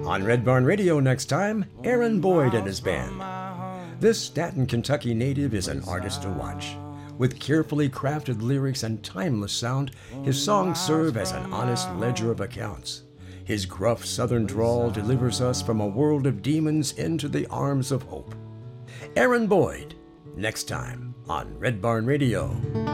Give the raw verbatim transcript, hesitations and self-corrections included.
On Red Barn Radio next time, Aaron Boyd and his band. This Staten, Kentucky native is an artist to watch. With carefully crafted lyrics and timeless sound, his songs serve as an honest ledger of accounts. His gruff southern drawl delivers us from a world of demons into the arms of hope. Aaron Boyd, next time on Red Barn Radio.